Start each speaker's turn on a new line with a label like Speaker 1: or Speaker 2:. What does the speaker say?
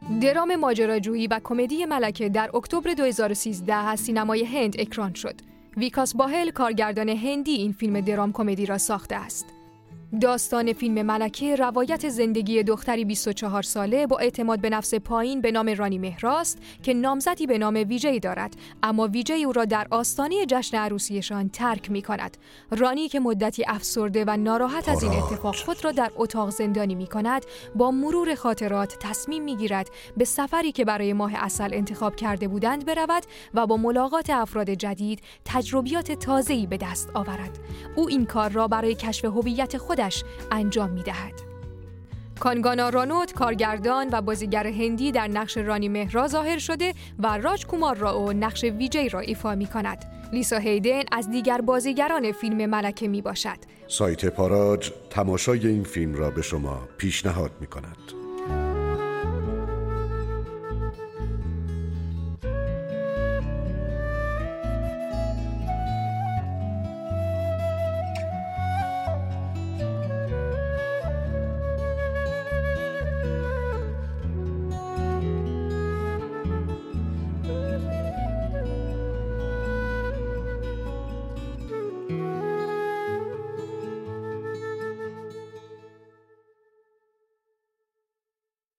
Speaker 1: درام ماجراجویی و کمدی ملکه در اکتبر 2013 از سینمای هند اکران شد. ویکاس باهل، کارگردان هندی، این فیلم درام کمدی را ساخته است. داستان فیلم ملکه روایت زندگی دختری 24 ساله با اعتماد به نفس پایین به نام رانی مهراست که نامزدی به نام ویجی دارد، اما ویجی او را در آستانه جشن عروسیشان ترک می کند. رانی که مدتی افسرده و ناراحت از این اتفاق خود را در اتاق زندانی می کند، با مرور خاطرات تصمیم می گیرد به سفری که برای ماه عسل انتخاب کرده بودند برود و با ملاقات افراد جدید تجربیات تازه‌ای به دست آورد. او این کار را برای کشف هویت خودش انجام می‌دهد. کانگانا رانوت، کارگردان و بازیگر هندی، در نقش رانی مهرا ظاهر شده و راج کومار راو نقش ویجی را ایفا می‌کند. لیسا هیدن از دیگر بازیگران فیلم ملکه میباشد.
Speaker 2: سایت پاراج تماشای این فیلم را به شما پیشنهاد می‌کند.